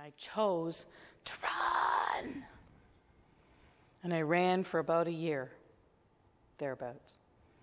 I chose to run. And I ran for about a year, thereabouts.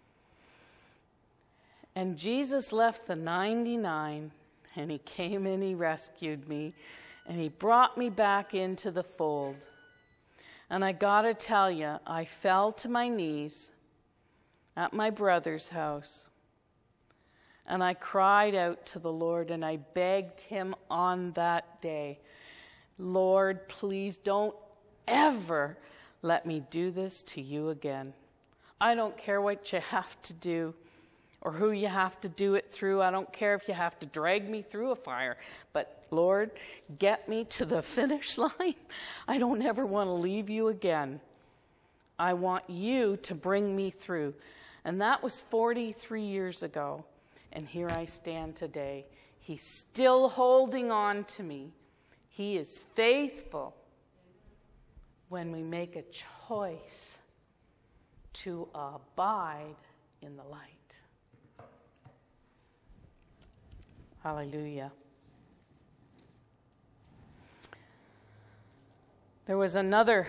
And Jesus left the 99, and he came and he rescued me, and he brought me back into the fold. And I gotta tell you, I fell to my knees at my brother's house, and I cried out to the Lord, and I begged him on that day, Lord, please don't ever let me do this to you again. I don't care what you have to do or who you have to do it through. I don't care if you have to drag me through a fire. But Lord, get me to the finish line. I don't ever want to leave you again. I want you to bring me through. And that was 43 years ago. And here I stand today. He's still holding on to me. He is faithful when we make a choice to abide in the light. Hallelujah. There was another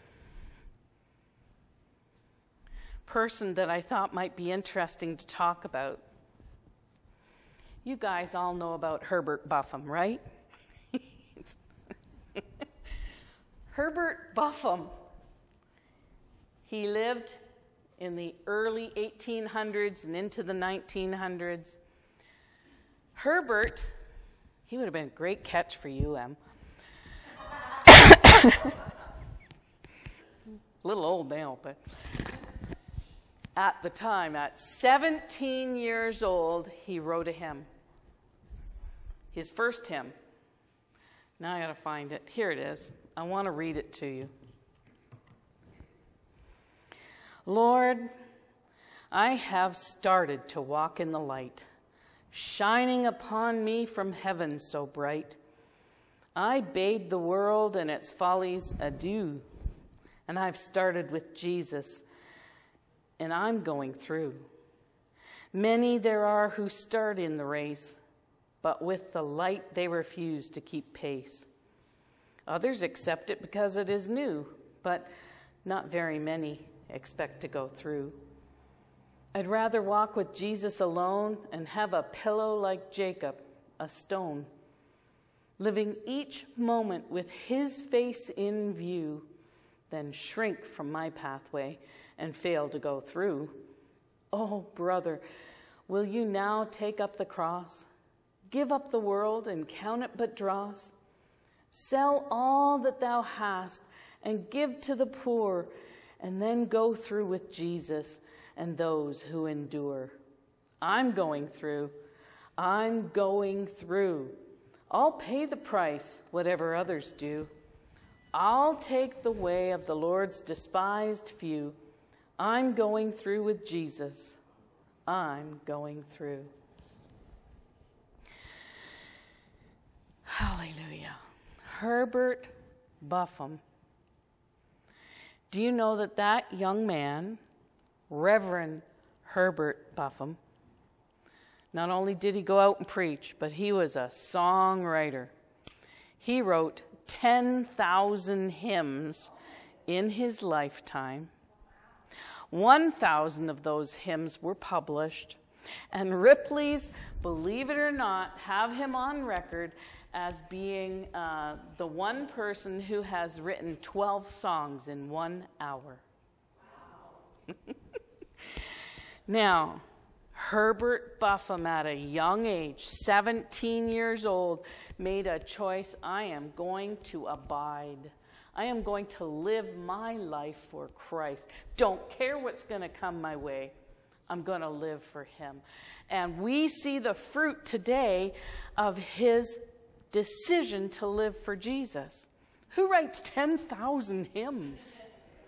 person that I thought might be interesting to talk about. You guys all know about Herbert Buffum, right? Herbert Buffum. He lived in the early 1800s and into the 1900s. Herbert, he would have been a great catch for you, Em. A little old now, but at the time, at 17 years old, he wrote a hymn. His first hymn. Now I got to find it. Here it is. I want to read it to you. Lord, I have started to walk in the light, shining upon me from heaven so bright. I bade the world and its follies adieu, and I've started with Jesus, and I'm going through. Many there are who start in the race, but with the light they refuse to keep pace. Others accept it because it is new, but not very many expect to go through. I'd rather walk with Jesus alone and have a pillow like Jacob, a stone, living each moment with his face in view, than shrink from my pathway and fail to go through. Oh, brother, will you now take up the cross? Give up the world and count it but dross? Sell all that thou hast and give to the poor, and then go through with Jesus and those who endure. I'm going through. I'm going through. I'll pay the price, whatever others do. I'll take the way of the Lord's despised few. I'm going through with Jesus. I'm going through. Hallelujah. Herbert Buffum. Do you know that that young man, Reverend Herbert Buffum, not only did he go out and preach, but he was a songwriter. He wrote 10,000 hymns in his lifetime. 1,000 of those hymns were published. And Ripley's, believe it or not, have him on record as being the one person who has written 12 songs in 1 hour. Wow. Now, Herbert Buffum, at a young age, 17 years old, made a choice. I am going to abide. I am going to live my life for Christ. Don't care what's going to come my way. I'm going to live for him. And we see the fruit today of his decision to live for Jesus. Who writes 10,000 hymns?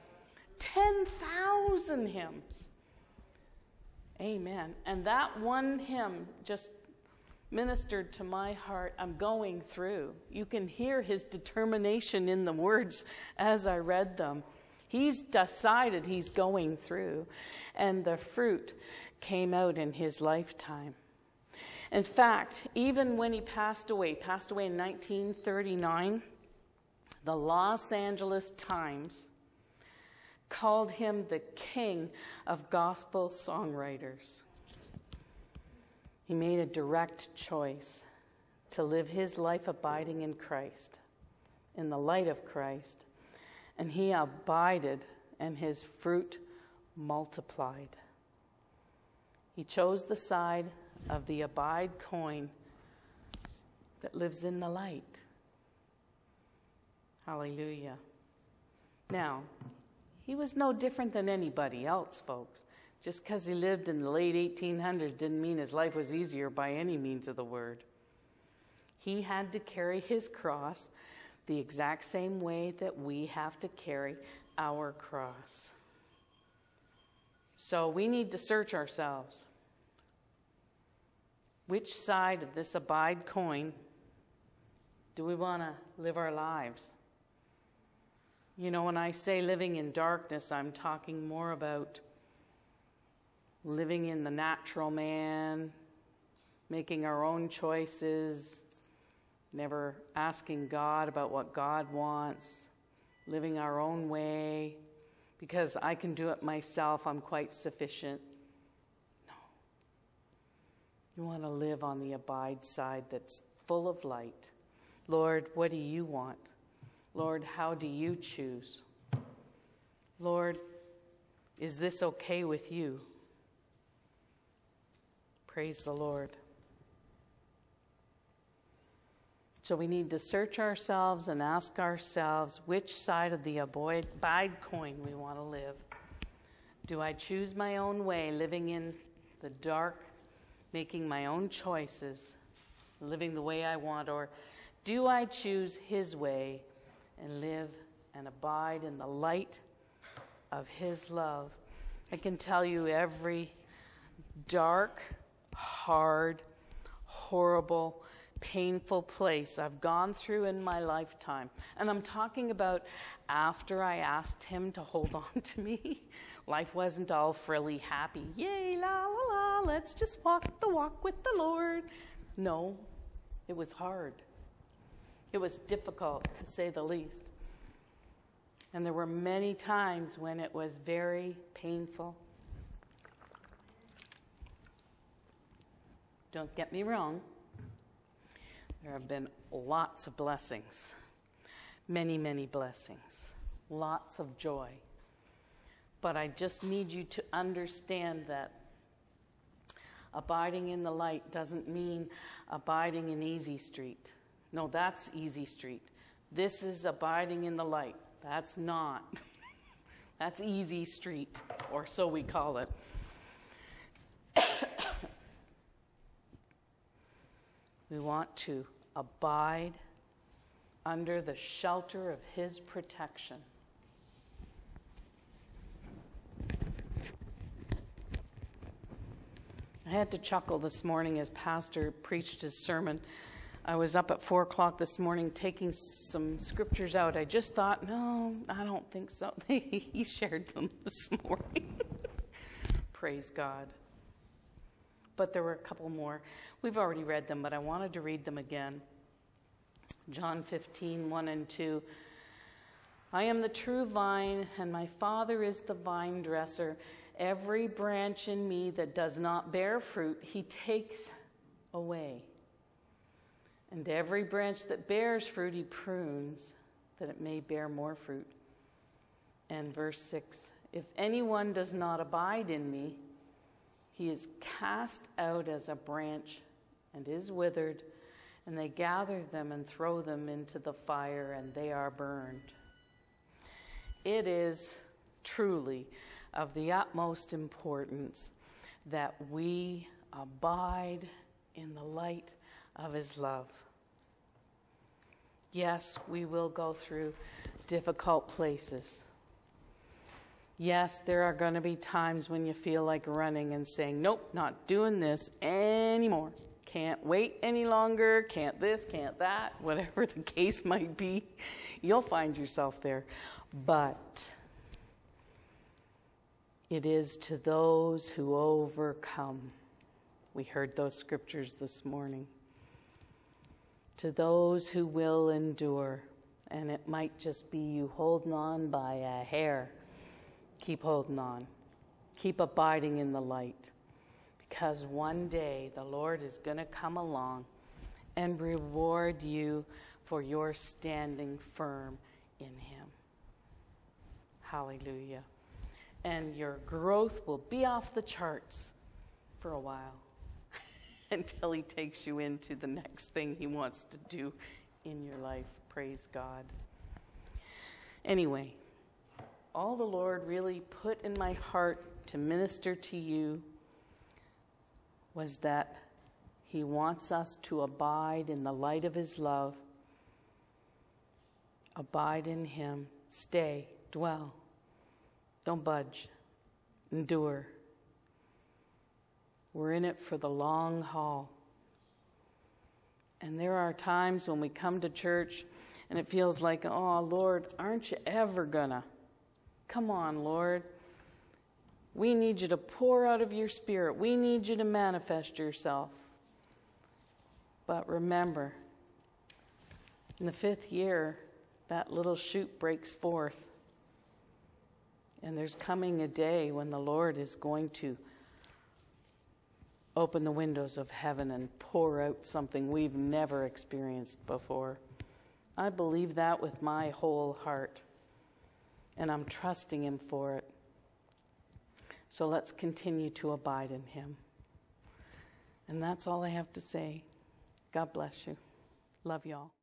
10,000 hymns. Amen. And that one hymn just ministered to my heart. I'm going through. You can hear his determination in the words as I read them. He's decided he's going through. And the fruit came out in his lifetime. In fact, even when he passed away in 1939, the Los Angeles Times called him the king of gospel songwriters. He made a direct choice to live his life abiding in Christ, in the light of Christ, and he abided, and his fruit multiplied. He chose the side of the abide coin that lives in the light. Hallelujah. Now, he was no different than anybody else, folks. Just because he lived in the late 1800s didn't mean his life was easier by any means of the word. He had to carry his cross the exact same way that we have to carry our cross. So we need to search ourselves. Which side of this abide coin do we want to live our lives? You know, when I say living in darkness, I'm talking more about living in the natural man, making our own choices, never asking God about what God wants, living our own way, because I can do it myself, I'm quite sufficient. No. You want to live on the abide side that's full of light. Lord, what do you want? Lord, how do you choose? Lord, is this okay with you? Praise the Lord. So we need to search ourselves and ask ourselves which side of the abide coin we want to live. Do I choose my own way, living in the dark, making my own choices, living the way I want, or do I choose his way and live and abide in the light of his love? I can tell you every dark, hard, horrible, painful place I've gone through in my lifetime. And I'm talking about after I asked him to hold on to me. Life wasn't all frilly, happy, yay, la, la, la, let's just walk the walk with the Lord. No, it was hard. It was difficult, to say the least. And there were many times when it was very painful. Don't get me wrong. There have been lots of blessings, many, many blessings, lots of joy. But I just need you to understand that abiding in the light doesn't mean abiding in easy street. No, that's easy street. This is abiding in the light. That's not. That's easy street, or so we call it. We want to abide under the shelter of his protection. I had to chuckle this morning as Pastor preached his sermon. I was up at 4 o'clock this morning taking some scriptures out. I just thought, no, I don't think so. He shared them this morning. Praise God. But there were a couple more. We've already read them, but I wanted to read them again. John 15, 1 and 2. I am the true vine, and my Father is the vine dresser. Every branch in me that does not bear fruit, he takes away. And every branch that bears fruit, he prunes, that it may bear more fruit. And verse 6, if anyone does not abide in me, he is cast out as a branch and is withered, and they gather them and throw them into the fire, and they are burned. It is truly of the utmost importance that we abide in the light of his love. Yes, we will go through difficult places. Yes, there are going to be times when you feel like running and saying, nope, not doing this anymore. Can't wait any longer, can't this, can't that, whatever the case might be. You'll find yourself there. But it is to those who overcome We heard those scriptures this morning. To those who will endure, and it might just be you holding on by a hair, keep holding on. Keep abiding in the light, because one day the Lord is going to come along and reward you for your standing firm in Him. Hallelujah. And your growth will be off the charts for a while until He takes you into the next thing He wants to do in your life. Praise God. Anyway, all the Lord really put in my heart to minister to you was that He wants us to abide in the light of His love. Abide in Him. Stay. Dwell. Don't budge. Endure. We're in it for the long haul. And there are times when we come to church and it feels like, oh, Lord, aren't you ever gonna? Come on, Lord. We need you to pour out of your Spirit. We need you to manifest yourself. But remember, in the 5th year, that little shoot breaks forth. And there's coming a day when the Lord is going to open the windows of heaven and pour out something we've never experienced before. I believe that with my whole heart. And I'm trusting Him for it. So let's continue to abide in Him. And that's all I have to say. God bless you. Love y'all.